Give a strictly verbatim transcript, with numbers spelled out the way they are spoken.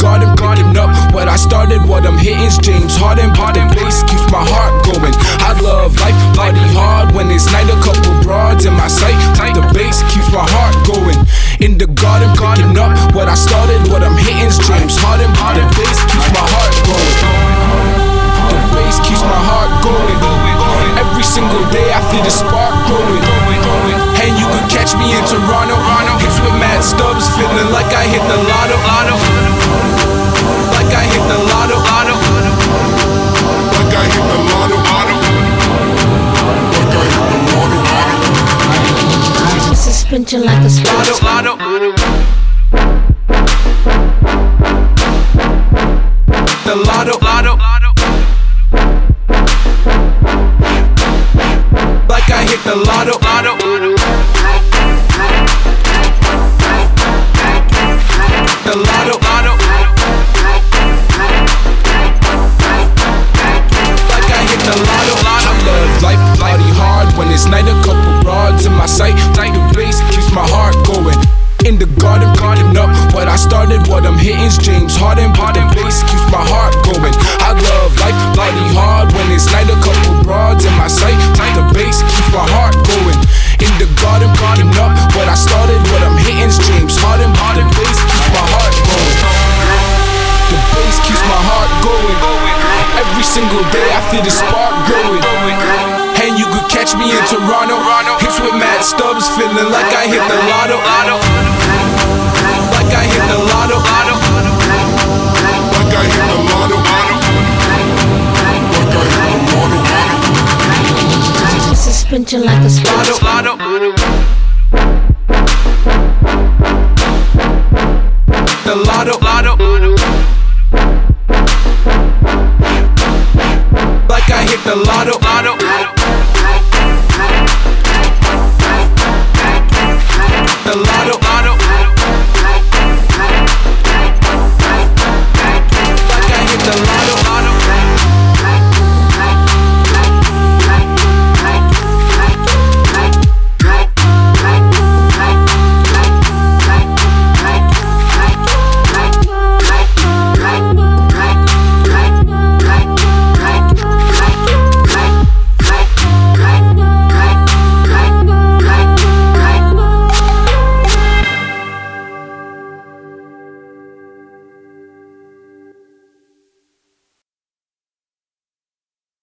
garden, picking up what I started. What I'm hitting's James Harden, but the bass keeps my heart going. I love life, party hard when it's night. A couple broads in my sight, but the bass keeps my heart going. In the garden, picking up what I started. What I'm hitting's James Harden, but the bass keeps my heart going. The bass keeps my heart going. Every single day I feel the spark growing. And you could catch me in Toronto, hits with mad stubs, feeling like I hit the lotto. Like I hit the lotto. Like I hit the lotto. Like I hit the lotto. Suspension like a sports lotto. The lotto. Like I hit the lotto. The lotto. Like I hit the lotto. I love life, party hard when it's night. A couple broads in my sight. Like the bass keeps my heart going. In the garden, picking up what I started. What I'm hitting's James Harden, but the bass keeps my heart going. I love life, party hard when it's night. A couple broads in my sight. Like the bass keeps my heart going. In the garden, picking up what I started. What I'm hitting's James Harden, but the bass keeps my heart going. The bass keeps my heart going. Every single day I feel the spark growing. And you could catch me in Toronto, hits with mad stubs, feeling like I hit the lotto. Like I hit the lotto. Like I hit the lotto. Like I hit the lotto. suspension like a sports lotto. The lotto. Like I hit the lotto.